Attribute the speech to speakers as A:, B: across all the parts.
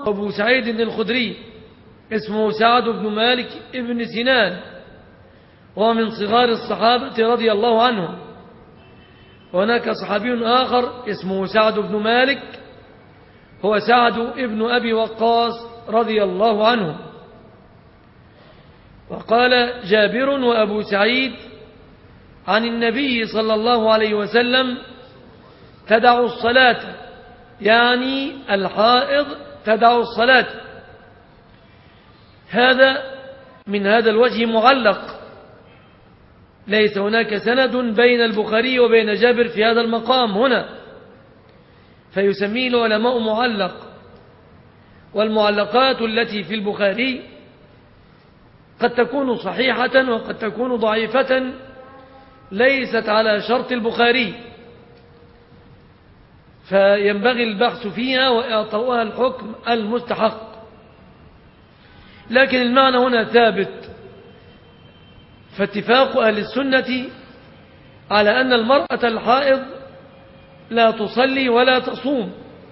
A: أبو سعيد الخدري اسمه سعد بن مالك ابن سنان، ومن صغار الصحابة رضي الله عنهم. وهناك صحابي آخر اسمه سعد بن مالك، هو سعد ابن أبي وقاص رضي الله عنه. وقال جابر وأبو سعيد عن النبي صلى الله عليه وسلم: تدع الصلاة، يعني الحائض تدع الصلاة. هذا من هذا الوجه معلق، ليس هناك سند بين البخاري وبين جابر في هذا المقام هنا، فيسميه العلماء معلق. والمعلقات التي في البخاري قد تكون صحيحة وقد تكون ضعيفة، ليست على شرط البخاري، فينبغي البحث فيها وإعطاؤها الحكم المستحق. لكن المعنى هنا ثابت، فاتفاق أهل السنة على أن المرأة الحائض لا تصلي ولا تصوم،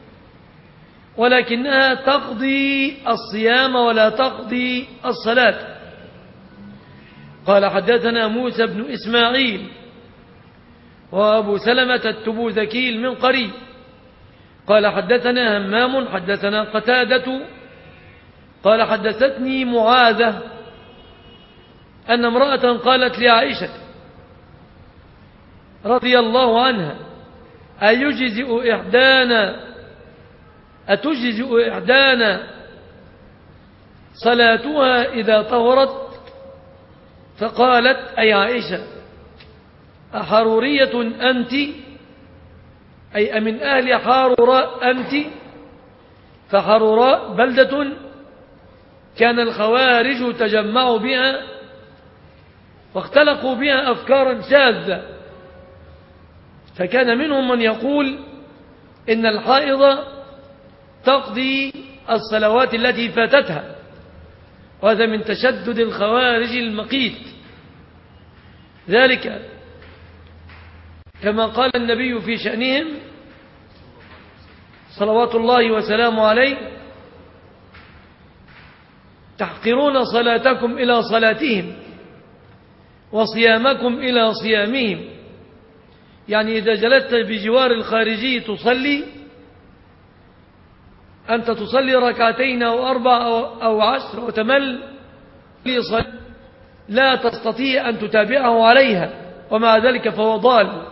A: ولكنها تقضي الصيام ولا تقضي الصلاة. قال حدثنا موسى بن إسماعيل وأبو سلمة التبوذكي المنقري قال حدثنا همام حدثنا قتادة قال حدثتني معاذة أن امرأة قالت لعائشة رضي الله عنها: أتجزئ إحدانا صلاتها إذا طهرت؟ فقالت أي عائشة: أحرورية أنت؟ أي أمن أهل حاروراء أنت؟ فحاروراء بلدة كان الخوارج تجمعوا بها واختلقوا بها أفكارا شاذة، فكان منهم من يقول إن الحائض تقضي الصلوات التي فاتتها، وهذا من تشدد الخوارج المقيت. ذلك كما قال النبي في شأنهم صلوات الله وسلامه عليه: تحقرون صلاتكم إلى صلاتهم وصيامكم إلى صيامهم. يعني إذا جلست بجوار الخارجي تصلي، أنت تصلي ركعتين أو 4 أو 10 وتمل، لا تستطيع أن تتابعه عليها، ومع ذلك فهو ضال.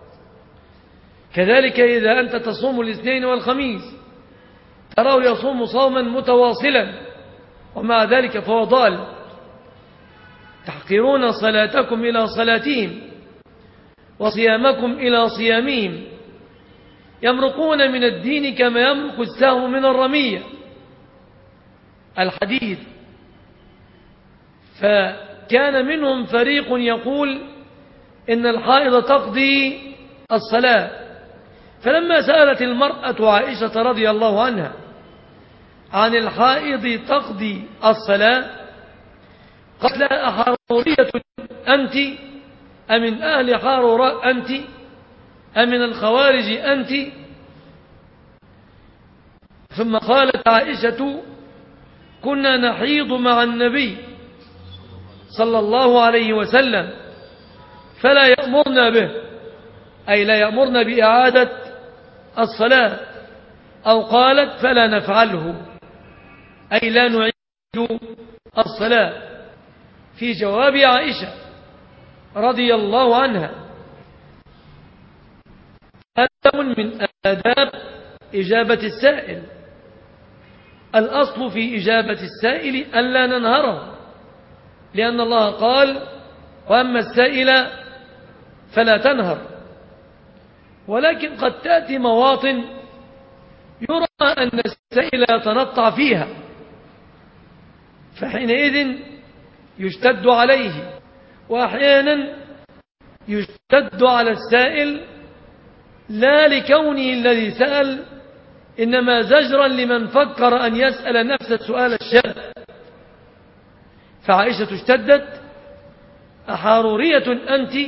A: كذلك إذا أنت تصوم الاثنين والخميس تراه يصوم صوما متواصلا، ومع ذلك فهو ضال. تحقرون صلاتكم إلى صلاتهم وصيامكم إلى صيامهم. يمرقون من الدين كما يمرق السهم من الرمية، الحديث. فكان منهم فريق يقول إن الحائض تقضي الصلاة، فلما سألت المرأة عائشة رضي الله عنها عن الحائض تقضي الصلاة قالت لها: أحرورية أنت؟ أمن أهل حاروراء أنت؟ أمن الخوارج أنت؟ ثم قالت عائشة: كنا نحيض مع النبي صلى الله عليه وسلم فلا يأمرنا به، أي لا يأمرنا بإعادة الصلاة، أو قالت: فلا نفعله، أي لا نعيد الصلاة، في جواب عائشة رضي الله عنها. هذا من آداب إجابة السائل. الأصل في إجابة السائل ألا ننهره، لأن الله قال: وأما السائل فلا تنهر. ولكن قد تأتي مواطن يرى أن السائل يتنطع فيها، فحينئذ يشتد عليه، وأحيانا يشتد على السائل لا لكونه الذي سأل، إنما زجرا لمن فكر أن يسأل نفس السؤال الشاذ. فعائشة اشتدت: أحرورية أنت؟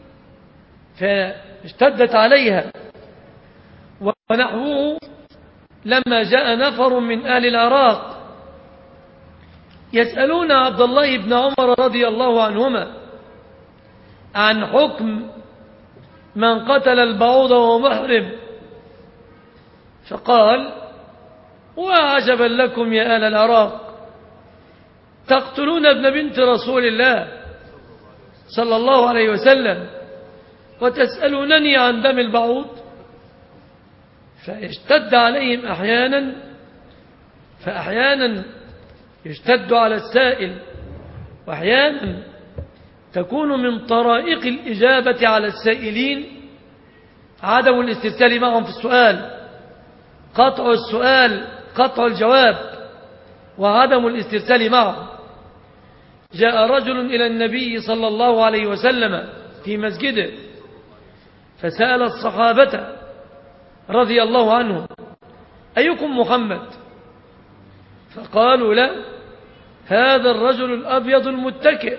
A: فاشتدت عليها. ونحوه لما جاء نفر من أهل العراق يسألون عبد الله بن عمر رضي الله عنهما عن حكم من قتل البعوض وهو محرم، فقال: وعجبا لكم يا أهل العراق، تقتلون ابن بنت رسول الله صلى الله عليه وسلم وتسألونني عن دم البعوض؟ فيشتد عليهم فأحيانا يشتد على السائل، وأحيانا تكون من طرائق الإجابة على السائلين عدم الاسترسال معهم في السؤال، قطع السؤال، قطع الجواب، وعدم الاسترسال معهم. جاء رجل إلى النبي صلى الله عليه وسلم في مسجده فسأل الصحابة رضي الله عنهم: أيكم محمد؟ فقالوا: لا، هذا الرجل الأبيض المتكئ.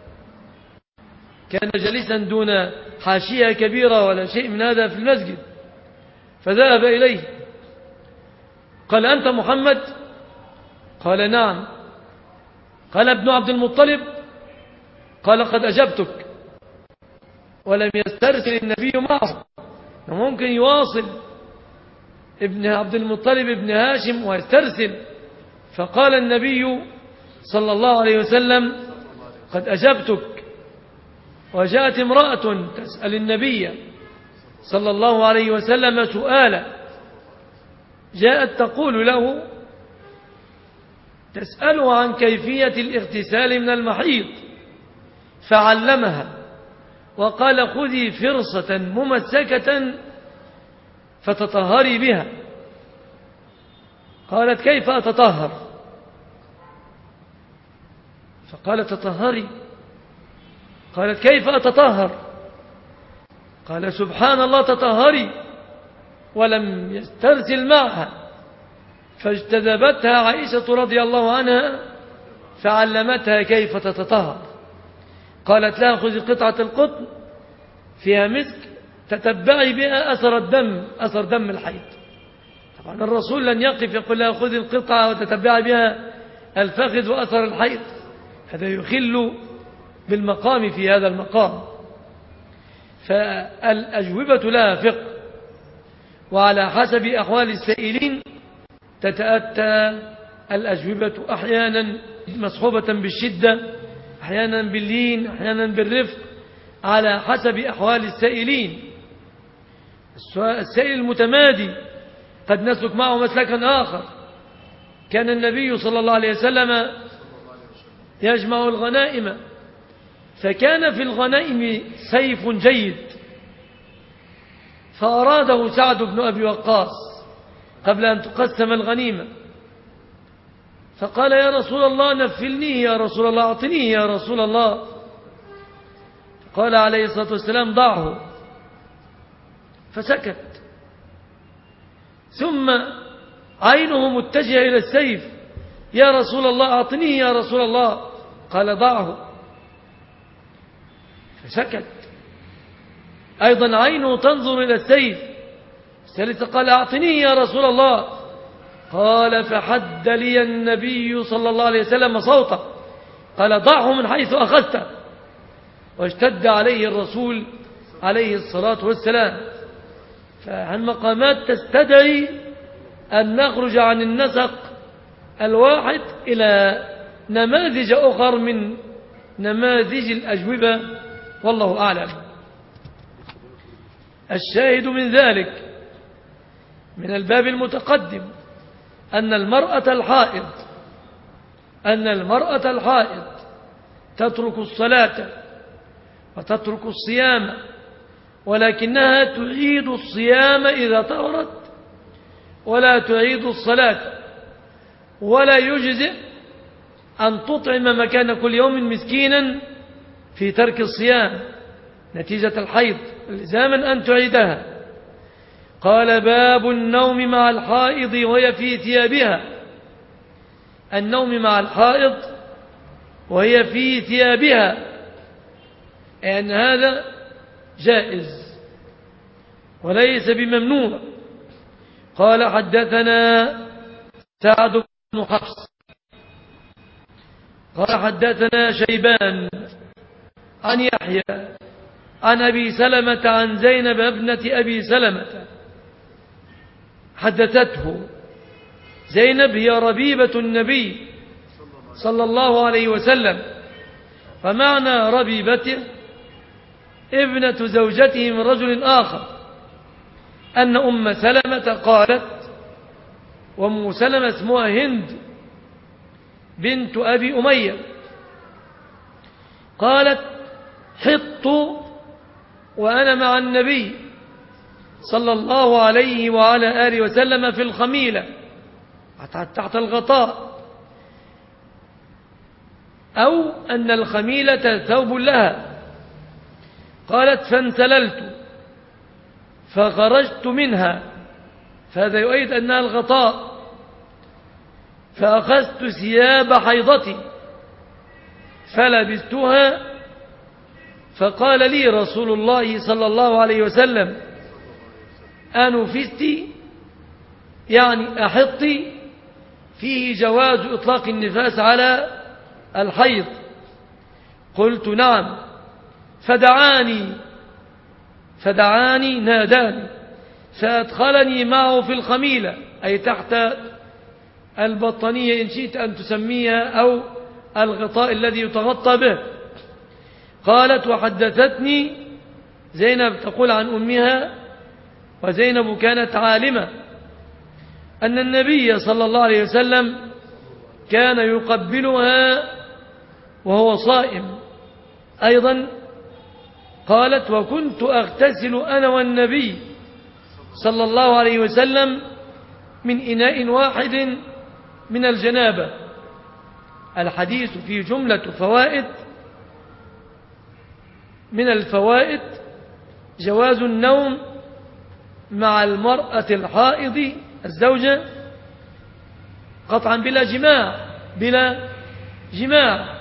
A: كان جالسا دون حاشية كبيرة ولا شيء من هذا في المسجد، فذهب إليه قال: أنت محمد؟ قال: نعم. قال: ابن عبد المطلب؟ قال: قد أجبتك. ولم يسترسل النبي معه، ممكن يواصل ابن عبد المطلب ابن هاشم ويسترسل. فقال النبي صلى الله عليه وسلم: قد أجبتك. وجاءت امرأة تسأل النبي صلى الله عليه وسلم سؤالا، جاءت تقول له، تسأله عن كيفية الاغتسال من المحيض، فعلمها وقال: خذي فرصة ممسكة فتطهري بها. قالت: كيف أتطهر؟ فقال: تطهري. قالت: كيف أتطهر؟ قال: سبحان الله، تطهري. ولم يسترسل معها، فاجتذبتها عائشة رضي الله عنها فعلمتها كيف تتطهر. قالت لها: خذي قطعة القطن فيها مسك تتبعي بها أثر دم الحيض. طبعا الرسول لن يقف يقول لها: خذي القطعة وتتبعي بها الفخذ وأثر الحيض، هذا يخل بالمقام في هذا المقام. فالأجوبة لها فقه، وعلى حسب أحوال السائلين تتأتى الأجوبة، أحيانا مصحوبة بالشدة، أحيانا باللين، أحيانا بالرفق، على حسب أحوال السائلين. السائل المتمادي قد نسلك معه مسلكا آخر. كان النبي صلى الله عليه وسلم يجمع الغنائم، فكان في الغنائم سيف جيد، فأراده سعد بن أبي وقاص قبل أن تقسم الغنيمة، فقال: يا رسول الله نفلنيه، يا رسول الله أعطنيه، يا رسول الله. قال عليه الصلاة والسلام: ضعه. فسكت، ثم عينه متجهة إلى السيف: يا رسول الله أعطنيه، يا رسول الله. قال: ضعه. فسكت، أيضا عينه تنظر إلى السيف. الثالثة قال: أعطنيه يا رسول الله. قال: فحد لي النبي صلى الله عليه وسلم صوته، قال: ضعه من حيث أخذته. واشتد عليه الرسول عليه الصلاة والسلام. فالمقامات تستدعي أن نخرج عن النسق الواحد إلى نماذج أخر من نماذج الأجوبة، والله أعلم. الشاهد من ذلك من الباب المتقدم أن المرأة الحائض تترك الصلاة وتترك الصيام، ولكنها تعيد الصيام إذا طهرت ولا تعيد الصلاة، ولا يجزئ أن تطعم مكان كل يوم مسكينا في ترك الصيام نتيجة الحيض، لزاما أن تعيدها. قال: باب النوم مع الحائض وهي في ثيابها. النوم مع الحائض وهي في ثيابها، أن هذا جائز وليس بممنوع، قال حدثنا سعد بن حفص قال حدثنا شيبان عن يحيى عن أبي سلمة عن زينب ابنة أبي سلمة حدثته. زينب هي ربيبة النبي صلى الله عليه وسلم، فمعنى ربيبته ابنة زوجته من رجل آخر، أن أم سلمة قالت، وأم سلمة اسمها هند بنت أبي أمية، قالت حطت وأنا مع النبي صلى الله عليه وعلى آله وسلم في الخميلة تحت الغطاء، أو أن الخميلة ثوب لها. قالت فانسللت فخرجت منها، فهذا يؤيد أنها الغطاء، فأخذت ثياب حيضتي فلبستها، فقال لي رسول الله صلى الله عليه وسلم أنفستي، يعني أحطي، فيه جواز إطلاق النفاس على الحيض. قلت نعم. فدعاني ناداني فأدخلني معه في الخميلة، أي تحت البطانية إن شئت أن تسميها، أو الغطاء الذي يتغطى به. قالت وحدثتني زينب تقول عن أمها، وزينب كانت عالمة، أن النبي صلى الله عليه وسلم كان يقبلها وهو صائم. أيضا قالت وكنت أغتسل أنا والنبي صلى الله عليه وسلم من إناء واحد من الجنابة. الحديث فيه جملة فوائد. من الفوائد جواز النوم مع المرأة الحائض الزوجة قطعا بلا جماع.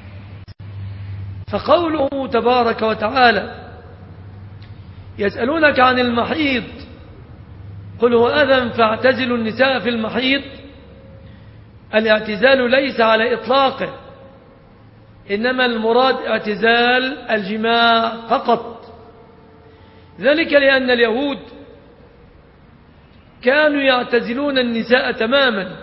A: فقوله تبارك وتعالى يسألونك عن المحيض قل هو أذى فاعتزلوا النساء في المحيض، الاعتزال ليس على إطلاقه، إنما المراد اعتزال الجماع فقط. ذلك لأن اليهود كانوا يعتزلون النساء تماما،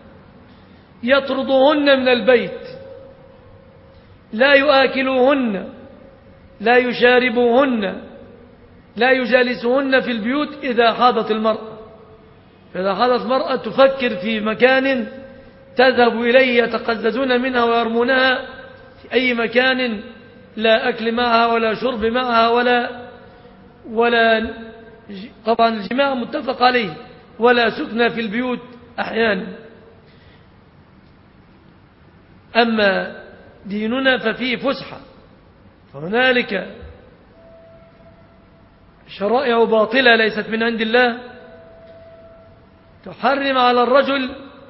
A: يطردوهن من البيت، لا يؤكلوهن، لا يشاربوهن، لا يجالسوهن في البيوت إذا حاضت المرأة. فإذا حاضت المرأة تفكر في مكان تذهب إليه يتقززون منها ويرمونها في أي مكان، لا أكل معها ولا شرب معها ولا طبعا الجماع متفق عليه، ولا سكنى في البيوت أحيانا. أما ديننا ففيه فسحة، فهنالك شرائع باطلة ليست من عند الله تحرم على الرجل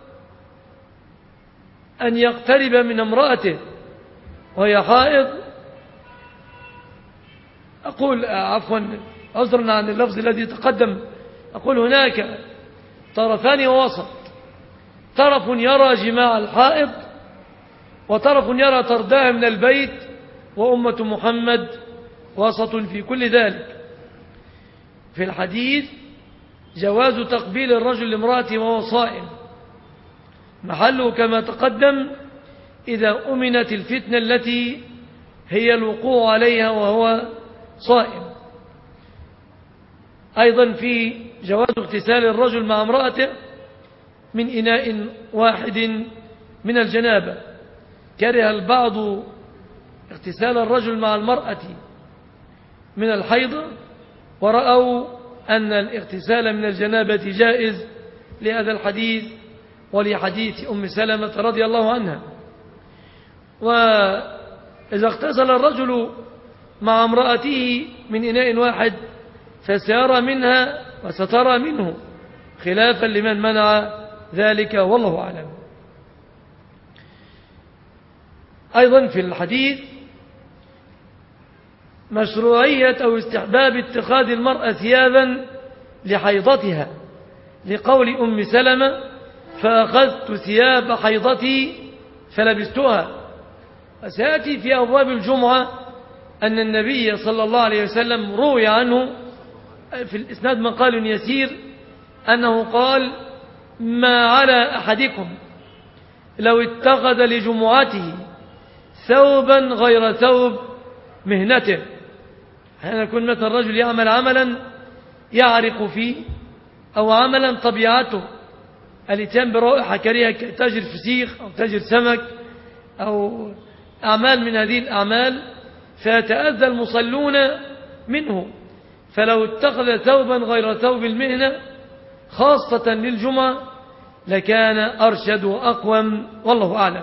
A: أن يقترب من امرأته وهي حائض. أقول عفوا عذرا عن اللفظ الذي تقدم، أقول هناك طرفان ووسط، طرف يرى جماع الحائض وطرف يرى طردها من البيت، وأمة محمد وسط في كل ذلك. في الحديث جواز تقبيل الرجل لامرأته وهو صائم، محله كما تقدم إذا أمنت الفتنة التي هي الوقوع عليها وهو صائم. أيضا في جواز اغتسال الرجل مع امرأته من إناء واحد من الجنابة. كره البعض اغتسال الرجل مع المرأة من الحيض، ورأوا أن الاغتسال من الجنابة جائز لهذا الحديث ولحديث أم سلمة رضي الله عنها. وإذا اغتسل الرجل مع امرأته من إناء واحد فسيرى منها وسترى منه، خلافا لمن منع ذلك والله أعلم. أيضا في الحديث مشروعية أو استحباب اتخاذ المرأة ثيابا لحيضتها، لقول أم سلمة فأخذت ثياب حيضتي فلبستها. وسيأتي في أبواب الجمعة أن النبي صلى الله عليه وسلم روي عنه في الإسناد مقال يسير أنه قال ما على أحدكم لو اتخذ لجمعته ثوبا غير ثوب مهنته. أحيانا يكون مثل الرجل يعمل عملا يعرق فيه أو عملا طبيعته الاتيان برائحة كريهة كتاجر فسيخ أو تاجر سمك أو أعمال من هذه الأعمال فيتأذى المصلون منه. فلو اتخذ ثوبا غير ثوب المهنة خاصة للجمعة لكان أرشد وأقوم والله أعلم.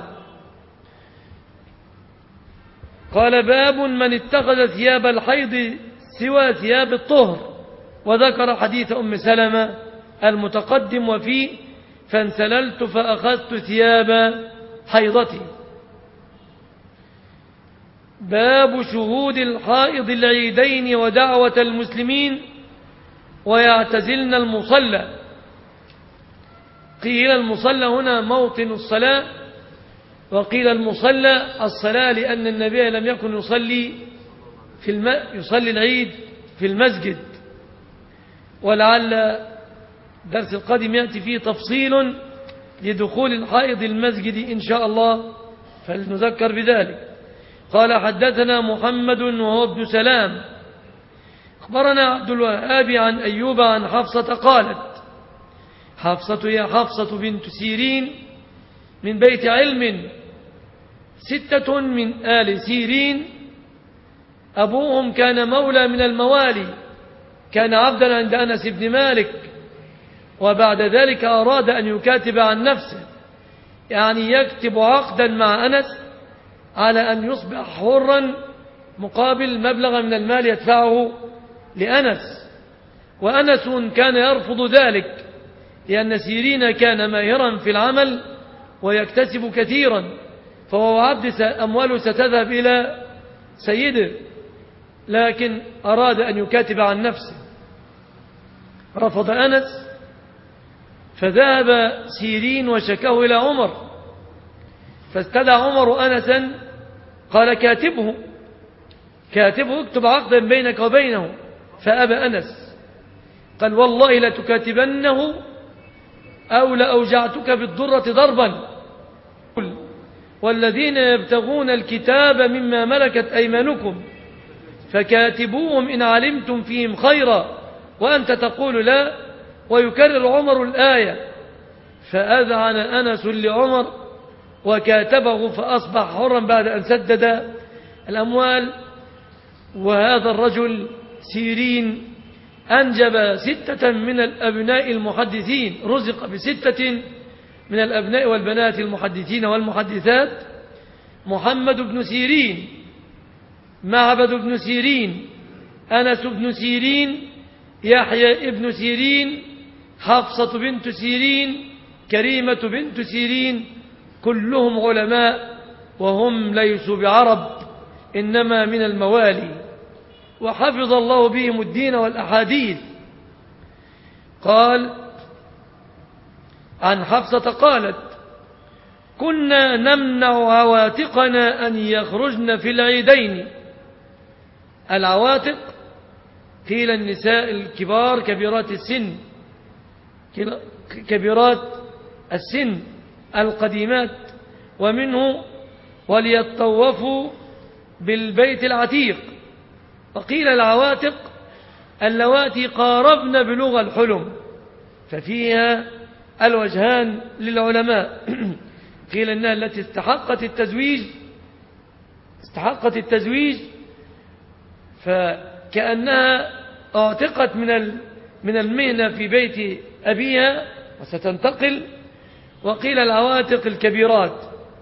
A: قال باب من اتخذ ثياب الحيض سوى ثياب الطهر، وذكر حديث أم سلمة المتقدم وفيه فانسللت فأخذت ثياب حيضتي. باب شهود الحائض العيدين ودعوة المسلمين ويعتزلن المصلى. قيل المصلى هنا موطن الصلاة، وقيل المصلى الصلاة لأن النبي لم يكن يصلي يصلي العيد في المسجد. ولعل درس القادم يأتي فيه تفصيل لدخول الحائض المسجد إن شاء الله فلنذكر بذلك. قال حدثنا محمد وهو ابن سلام أخبرنا عبد الوهاب عن أيوب عن حفصة قالت حفصة هي حفصة بنت سيرين من بيت علم 6 من آل سيرين أبوهم كان مولى من الموالي كان عبدا عند أنس بن مالك، وبعد ذلك أراد أن يكاتب عن نفسه يعني يكتب عقدا مع أنس على أن يصبح حرا مقابل مبلغ من المال يدفعه لأنس، وأنس كان يرفض ذلك لأن سيرين كان ماهرا في العمل ويكتسب كثيرا، فهو عبد أمواله ستذهب إلى سيده، لكن أراد أن يكاتب عن نفسه رفض أنس، فذهب سيرين وشكاه إلى عمر، فاستدعى عمر أنسا قال كاتبه اكتب عقدا بينك وبينه، فأبى أنس قال والله لتكاتبنه أو لأوجعتك بالضرة ضربا، والذين يبتغون الكتاب مما ملكت أيمانكم فكاتبوهم إن علمتم فيهم خيرا وأنت تقول لا. ويكرر عمر الآية، فأذعن أنس لعمر وكاتبه فأصبح حرا بعد أن سدد الأموال. وهذا الرجل سيرين أنجب 6 من الأبناء المحدثين، رزق ب6 من الأبناء والبنات المحدثين والمحدثات: محمد بن سيرين، معبد بن سيرين، أنس بن سيرين، يحيى ابن سيرين، حفصة بنت سيرين، كريمة بنت سيرين، كلهم علماء وهم ليسوا بعرب إنما من الموالي، وحفظ الله بهم الدين والأحاديث. قال عن حفصة قالت كنا نمنع عواتقنا أن يخرجن في العيدين. العواتق قيل النساء الكبار كبيرات السن، كبيرات السن القديمات، ومنه وليطوفوا بالبيت العتيق. وقيل العواتق اللواتي قاربن بلوغ الحلم، ففيها الوجهان للعلماء. قيل إنها التي استحقت التزويج فكأنها اعتقت من المهنة في بيت أبيها وستنتقل. وقيل العواتق الكبيرات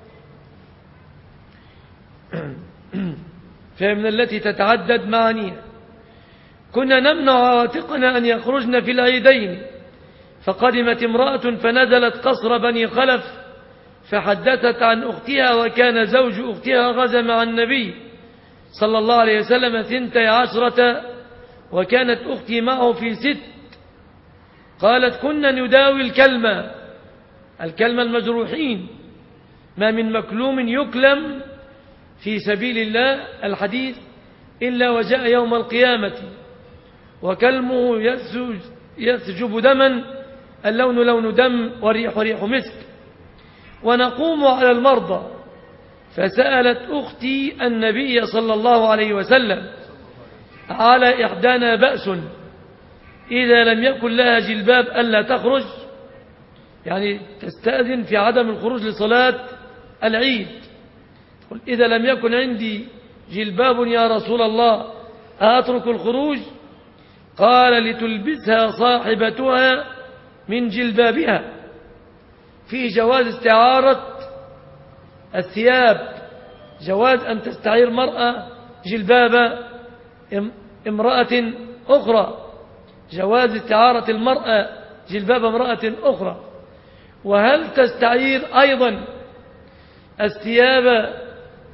A: فهي من التي تتعدد معانيها. كنا نمنع عواتقنا أن يخرجن في العيدين، فقدمت امرأة فنزلت قصر بني خلف فحدثت عن أختها، وكان زوج أختها غزا مع النبي صلى الله عليه وسلم 12، وكانت أختي معه في 6. قالت كنا نداوي الكلمة المجروحين، ما من مكلوم يكلم في سبيل الله الحديث إلا وجاء يوم القيامة وكلمه يسجب دما، اللون لون دم والريح ريح مسك. ونقوم على المرضى، فسألت أختي النبي صلى الله عليه وسلم على إحدانا بأس إذا لم يكن لها جلباب ألا تخرج، يعني تستأذن في عدم الخروج لصلاة العيد. قل إذا لم يكن عندي جلباب يا رسول الله أترك الخروج؟ قال لتلبسها صاحبتها من جلبابها. فيه جواز استعارة الثياب، جواز أن تستعير مرأة جلباب امرأة أخرى، جواز استعارة المرأة جلباب امرأة أخرى. وهل تستعير أيضا الثياب،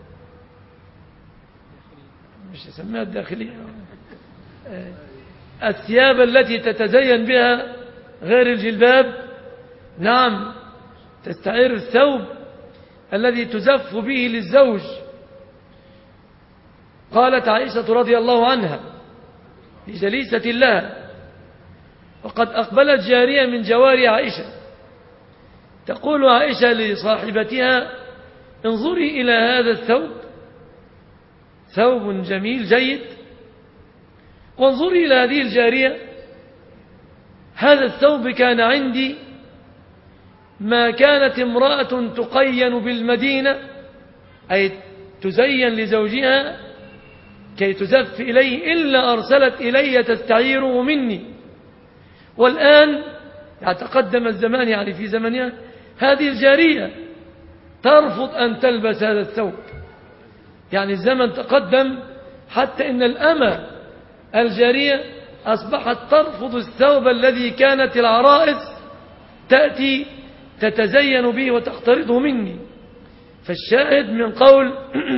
A: مش يسميها الداخلية، الثياب التي تتزين بها غير الجلباب؟ نعم، تستعير الثوب الذي تزف به للزوج. قالت عائشة رضي الله عنها لجليسة لها، وقد أقبلت جارية من جواري عائشة، تقول عائشة لصاحبتها انظري إلى هذا الثوب، ثوب جميل جيد، وانظري إلى هذه الجارية، هذا الثوب كان عندي ما كانت امرأة تقين بالمدينة، أي تزين لزوجها كي تزف إليه، إلا أرسلت إلي تستعيره مني. والآن تقدم الزمان، يعني في زمنها هذه الجارية ترفض أن تلبس هذا الثوب، يعني الزمن تقدم حتى إن الأمة الجارية أصبحت ترفض الثوب الذي كانت العرائس تأتي تتزين به وتقترضه مني. فالشاهد من قول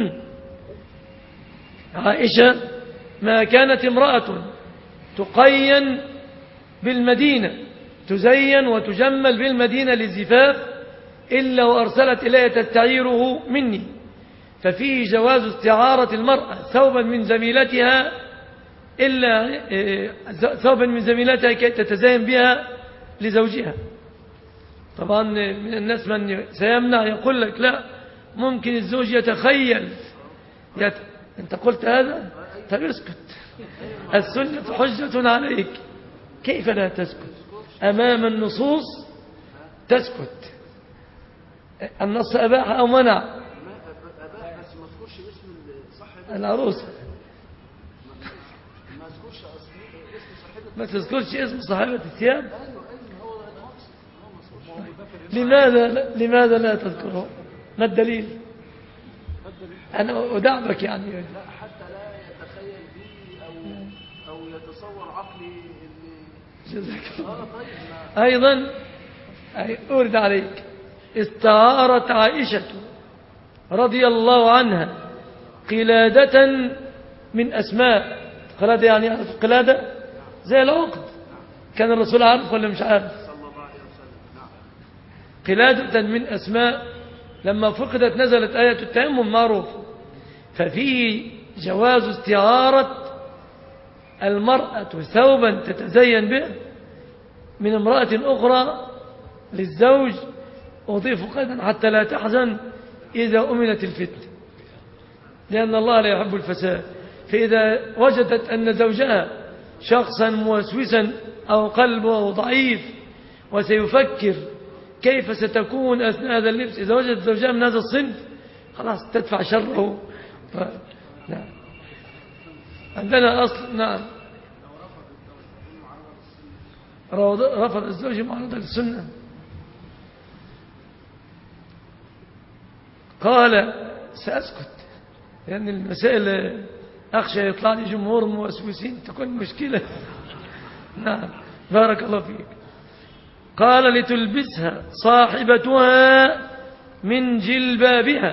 A: عائشة ما كانت امرأة تقين بالمدينة، تزين وتجمل بالمدينة للزفاف، إلا وأرسلت إلي تستعيره مني. ففيه جواز استعارة المرأة ثوبا من زميلتها، إلا ثوبا من زميلتها كي تتزين بها لزوجها. طبعا من الناس من سيمنع، يقول لك لا، ممكن الزوج يتخيل أنت قلت هذا؟ طب اسكت، السنة حجة عليك، كيف لا تسكت أمام النصوص؟ تسكت، النص أباح أو منع العروس، ما تذكرش اسم صاحبة الثياب. لماذا لا تذكره؟ ما الدليل؟ أنا أدعبك يعني
B: حتى لا يتخيل بي أو يتصور عقلي
A: جزاك الله. أيضا أورد عليك استعارت عائشة رضي الله عنها قلادة من أسماء. قلادة يعني يعرف القلادة زي العقد، كان الرسول عارف ولا مش عارف؟ قلادة من أسماء لما فقدت نزلت آية التيمم معروف. ففيه جواز استعارة المرأة ثوبا تتزين به من امرأة أخرى للزوج، أضيف قيدا حتى لا تحزن إذا أمنت الفتنة، لأن الله لا يحب الفساد. فإذا وجدت أن زوجها شخصا موسوسا أو قلبه ضعيف وسيفكر كيف ستكون أثناء هذا اللبس، إذا وجدت زوجها من هذا الصنف خلاص تدفع شره. نعم. عندنا أصل. نعم، رفض الزوج معارضة للسنة. قال سأسكت لأن المسائل أخشى يطلع لي جمهور موسوسين تكون مشكلة. نعم، بارك الله فيك. قال لتلبسها صاحبتها من جلبابها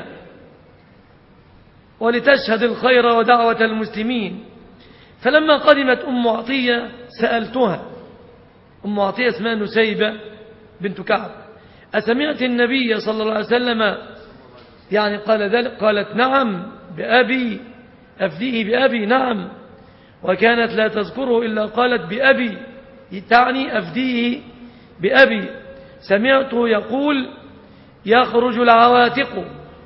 A: ولتشهد الخير ودعوة المسلمين. فلما قدمت أم عطية سألتها أم عطية اسمها نسيبة بنت كعب. أسمعت النبي صلى الله عليه وسلم يعني قال ذلك؟ قالت نعم بأبي أفديه بأبي. نعم. وكانت لا تذكره إلا قالت بأبي، تعني أفديه بأبي. سمعته يقول يخرج العواتق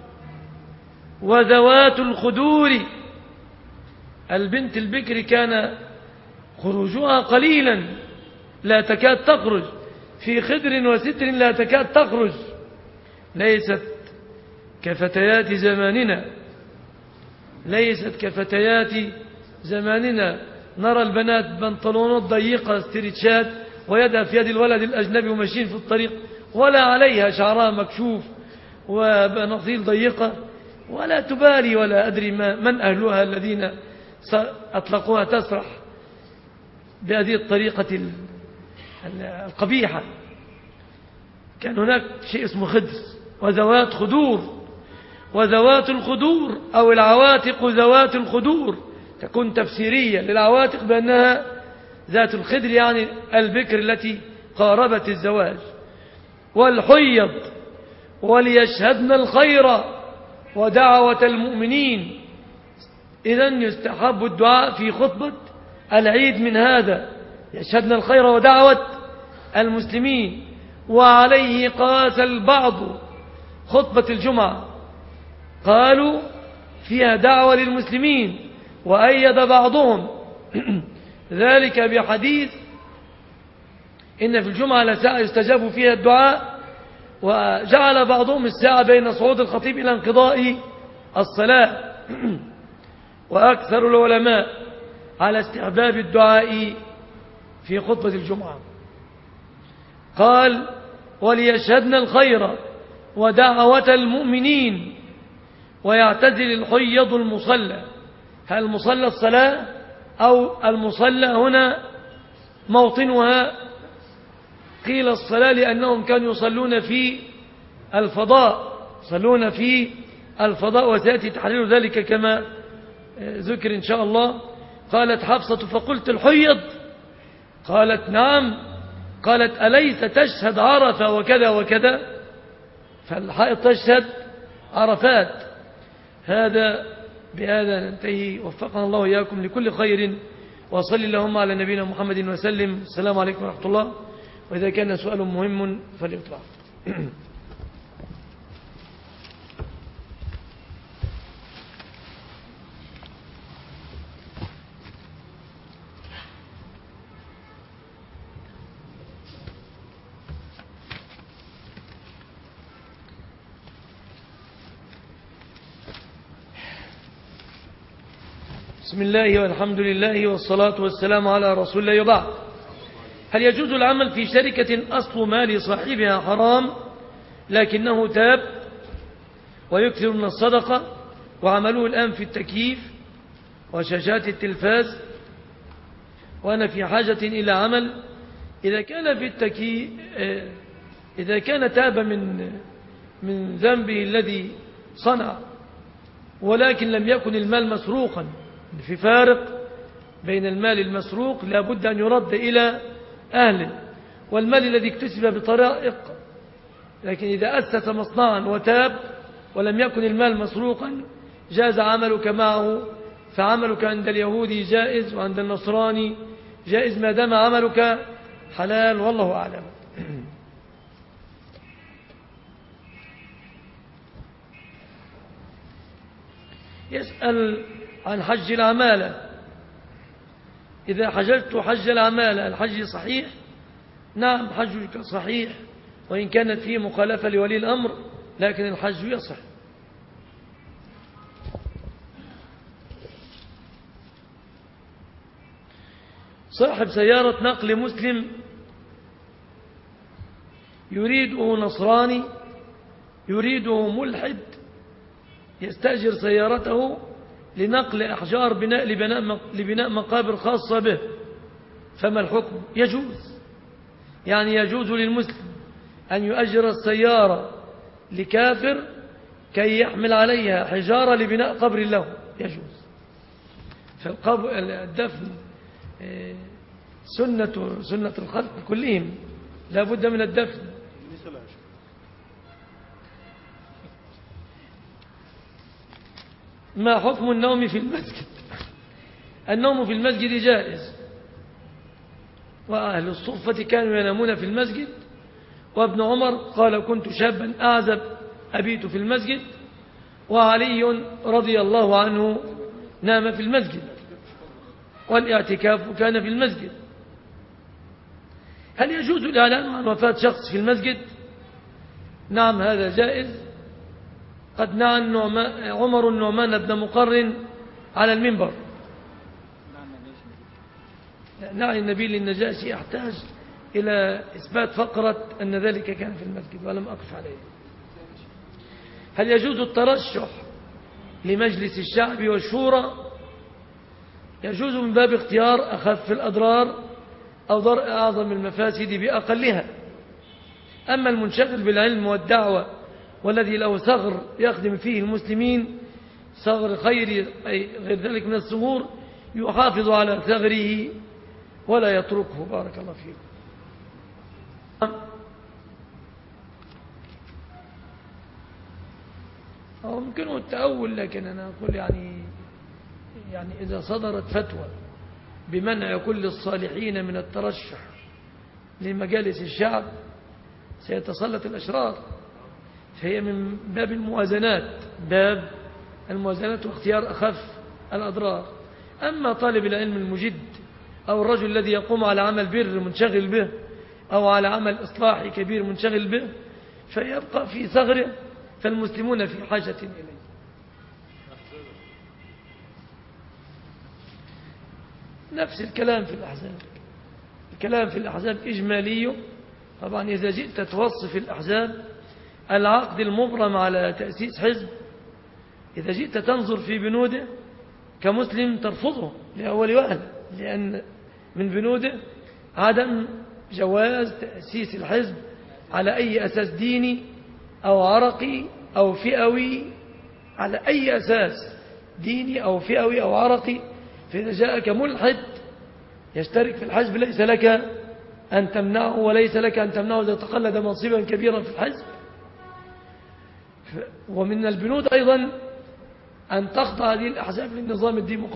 A: وذوات الخدور. البنت البكر كان خروجها قليلا، لا تكاد تخرج، في خدر وستر لا تكاد تخرج. ليست كفتيات زماننا، ليست كفتيات زماننا. نرى البنات بنطلونات ضيقة استريتشات ويدها في يد الولد الأجنبي وماشيين في الطريق، ولا عليها شعرها مكشوف وبناطيل ضيقة، ولا تبالي، ولا أدري من أهلها الذين أطلقوها تسرح بهذه الطريقة القبيحة. كان هناك شيء اسمه خدر وذوات خدور. وذوات الخدور أو العواتق ذوات الخدور تكون تفسيرية للعواتق بأنها ذات الخدر، يعني البكر التي قاربت الزواج. والحيض وليشهدن الخير ودعوة المؤمنين. إذن يستحب الدعاء في خطبة العيد من هذا، يشهدن الخير ودعوة المسلمين. وعليه قاس البعض خطبة الجمعة، قالوا فيها دعوة للمسلمين، وأيد بعضهم ذلك بحديث إن في الجمعة لساعة يستجاب فيها الدعاء، وجعل بعضهم الساعة بين صعود الخطيب إلى انقضاء الصلاة. وأكثر العلماء على استحباب الدعاء في خطبة الجمعة. قال وليشهدن الخير ودعوة المؤمنين. ويعتزل الحيض المصلى. هل المصلى الصلاة أو المصلى هنا موطنها؟ قيل الصلاة لأنهم كانوا يصلون في الفضاء، يصلون في الفضاء، وسيأتي تحرير ذلك كما ذكر إن شاء الله. قالت حفصة فقلت الحيض؟ قالت نعم. قالت أليس تشهد عرفة وكذا وكذا؟ فالحائض تشهد عرفات. بهذا ننتهي. وفقنا الله إياكم لكل خير، وصل اللهم على نبينا محمد وسلم. السلام عليكم ورحمة الله. وإذا كان سؤال مهم فليطرح. بسم الله والحمد لله والصلاة والسلام على رسول الله. وبعد، هل يجوز العمل في شركة أصل مال صاحبها حرام لكنه تاب ويكثر من الصدقة، وعمله الآن في التكييف وشاشات التلفاز، وأنا في حاجة إلى عمل؟ إذا كان في التكييف، إذا كان تاب من ذنبه الذي صنع، ولكن لم يكن المال مسروقا، في فارق بين المال المسروق لا بد أن يرد إلى أهله، والمال الذي اكتسب بطرائق. لكن إذا أسس مصنعا وتاب ولم يكن المال مسروقا جاز عملك معه، فعملك عند اليهودي جائز وعند النصراني جائز ما دام عملك حلال، والله أعلم. يسأل عن حج العمالة. إذا حججت حج العمالة الحج صحيح؟ نعم، حجك صحيح، وإن كانت فيه مخالفة لولي الأمر، لكن الحج يصح. صاحب سيارة نقل مسلم يريده نصراني، يريده ملحد، يستأجر سيارته لنقل أحجار لبناء مقابر خاصة به، فما الحكم؟ يجوز، يعني يجوز للمسلم أن يؤجر السيارة لكافر كي يحمل عليها حجارة لبناء قبر له، يجوز. فالدفن سنة الخلق كلهم لا بد من الدفن. ما حكم النوم في المسجد؟ النوم في المسجد جائز، وأهل الصفة كانوا ينامون في المسجد، وابن عمر قال كنت شابا أعزب أبيت في المسجد، وعلي رضي الله عنه نام في المسجد، والاعتكاف كان في المسجد. هل يجوز الإعلان عن وفاة شخص في المسجد؟ نعم هذا جائز. قد نعى عمر النعمان بن مقرن على المنبر، نعي النبي للنجاشي يحتاج إلى إثبات فقرة أن ذلك كان في المسجد ولم أقف عليه. هل يجوز الترشح لمجلس الشعب والشورى؟ يجوز من باب اختيار أخف الأضرار أو درء أعظم المفاسد بأقلها. أما المنشغل بالعلم والدعوة والذي له ثغر يخدم فيه المسلمين ثغر خير أي غير ذلك من الثغور يحافظ على ثغره ولا يتركه. بارك الله فيكم. أو يمكنه التأول، لكن أنا أقول يعني إذا صدرت فتوى بمنع كل الصالحين من الترشح لمجالس الشعب سيتسلط الأشرار، فهي من باب الموازنات واختيار أخف الأضرار. أما طالب العلم المجد أو الرجل الذي يقوم على عمل بر منشغل به أو على عمل إصلاحي كبير منشغل به فيبقى في ثغره، فالمسلمون في حاجة إليه. نفس الكلام في الأحزاب. الكلام في الأحزاب إجمالي. طبعا إذا جئت توصف الأحزاب العقد المبرم على تأسيس حزب، إذا جئت تنظر في بنوده كمسلم ترفضه لأول وهلة، لأن من بنوده عدم جواز تأسيس الحزب على أي أساس ديني أو عرقي أو فئوي، على أي أساس ديني أو فئوي أو عرقي. فإذا جاءك ملحد يشترك في الحزب ليس لك أن تمنعه، وليس لك أن تمنعه إذا تقلد منصبا كبيرا في الحزب. ومن البنود أيضا أن تخضع هذه الأحزاب للنظام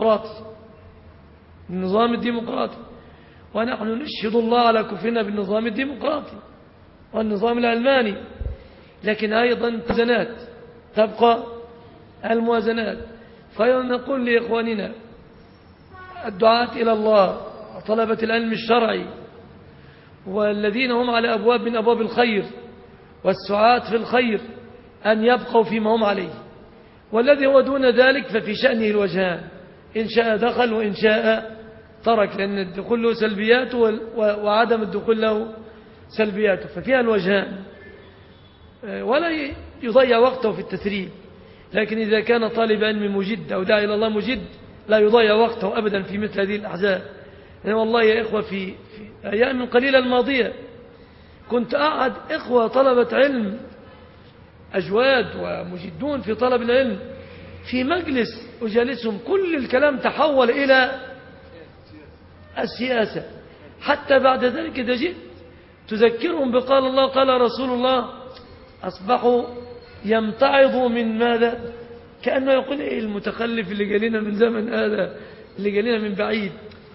A: الديمقراطي. ونحن نشهد الله على كفرنا بالنظام الديمقراطي والنظام العلماني، لكن أيضا تبقى الموازنات. فنقول لإخواننا الدعاة إلى الله وطلبة العلم الشرعي والذين هم على أبواب من أبواب الخير والسعاة في الخير أن يبقوا فيما هم عليه، والذي هو دون ذلك ففي شأنه الوجهان، إن شاء دخل وإن شاء ترك، لأن الدخول له سلبيات وعدم الدخول له سلبياته، ففيها الوجهان، ولا يضيع وقته في التثريب. لكن إذا كان طالب علم مجد أو داعي إلى الله مجد لا يضيع وقته أبدا في مثل هذه الأحزاب. يعني والله يا إخوة في أيام قليلة الماضية كنت أقعد إخوة طلبة علم أجواد ومجدون في طلب العلم في مجلس أجالسهم، كل الكلام تحول إلى السياسة. حتى بعد ذلك إذا جئت تذكرهم بقال الله قال رسول الله أصبحوا يمتعضوا من ماذا؟ كأنه يقول إيه المتخلف اللي جالنا من زمن هذا، اللي جالنا من بعيد،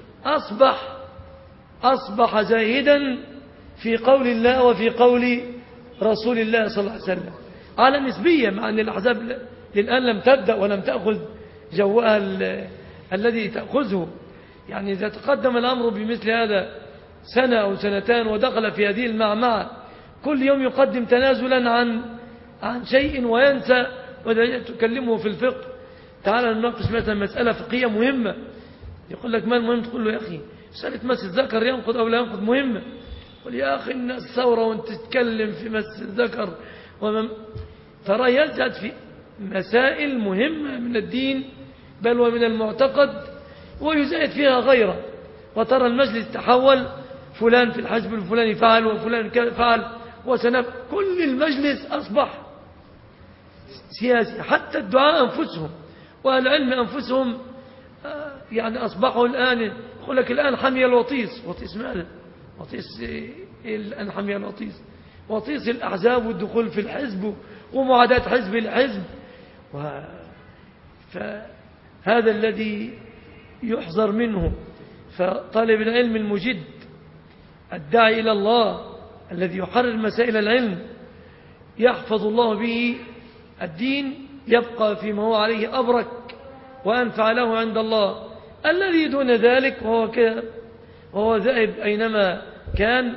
A: أصبح زاهدا في قول الله وفي قول رسول الله صلى الله عليه وسلم على نسبية، مع أن الأحزاب للآن لم تبدأ ولم تأخذ جوها الذي تأخذه. يعني إذا تقدم الأمر بمثل هذا سنة أو سنتان ودخل في هذه المعمعة كل يوم يقدم تنازلا عن شيء وينسى، وإذا تكلمه في الفقه تعالى نناقش مثلا مسألة فقهية مهمة يقول لك ما المهم، تقول له يا أخي مسألة مس الذكر ينقض أو لا ينقض مهمة، قل يا أخي الناس ثورة وانت تتكلم في مس الذكر ترى يزهد في مسائل مهمة من الدين بل ومن المعتقد ويزايد فيها غيره. وترى المجلس تحول فلان في الحزب الفلاني فعل وفلان فعل كل المجلس أصبح سياسي. حتى الدعاء أنفسهم والعلم أنفسهم يعني أصبحوا الآن يقول لك الآن حمي الوطيس. وطيس ماذا؟ وطيس الآن حمي الوطيس، وطيس الأحزاب والدخول في الحزب ومعاداة حزب الحزب. فهذا الذي يحذر منه. فطالب العلم المجد الداعي إلى الله الذي يحرر مسائل العلم يحفظ الله به الدين، يبقى فيما هو عليه أبرك وأنفع له عند الله. الذي دون ذلك وهو ذائب أينما كان،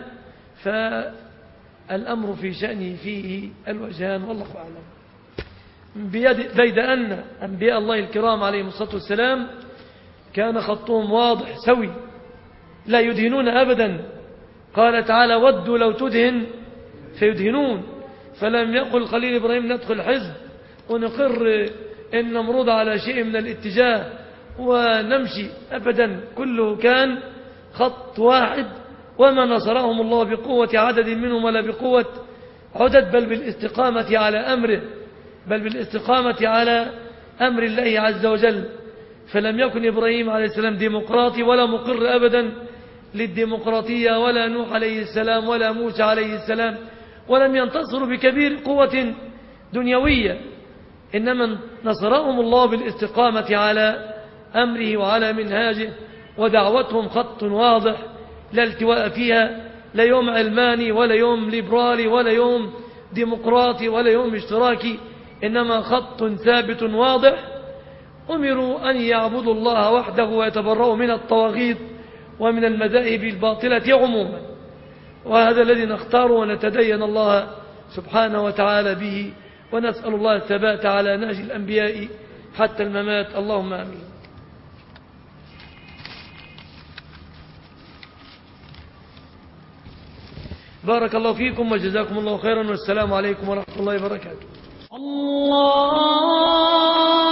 A: فالأمر في شأنه فيه الوجهان، والله أعلم. بيد أن أنبياء الله الكرام عليهم الصلاة والسلام كان خطهم واضح سوي، لا يدهنون أبدا. قال تعالى: ودوا لو تدهن فيدهنون. فلم يقل خليل إبراهيم ندخل حزب ونقر إن نمرض على شيء من الاتجاه ونمشي أبدا، كله كان خط واحد. وما نصرهم الله بقوة عدد منهم ولا بقوة عدد، بل بالاستقامة على أمره، بل بالاستقامة على أمر الله عز وجل. فلم يكن إبراهيم عليه السلام ديمقراطي ولا مقر أبدا للديمقراطية، ولا نوح عليه السلام ولا موسى عليه السلام، ولم ينتصروا بكبير قوة دنيوية، إنما نصرهم الله بالاستقامة على أمره وعلى منهاجه. ودعوتهم خط واضح لا التواء فيها، لا يوم علماني ولا يوم ليبرالي ولا يوم ديمقراطي ولا يوم اشتراكي، إنما خط ثابت واضح. أمروا أن يعبدوا الله وحده ويتبرؤوا من الطواغيت ومن المذاهب الباطلة عموما. وهذا الذي نختاره ونتدين الله سبحانه وتعالى به، ونسأل الله الثبات على نهج الأنبياء حتى الممات، اللهم آمين. بارك الله فيكم وجزاكم الله خيرا، والسلام عليكم ورحمة الله وبركاته.
C: الله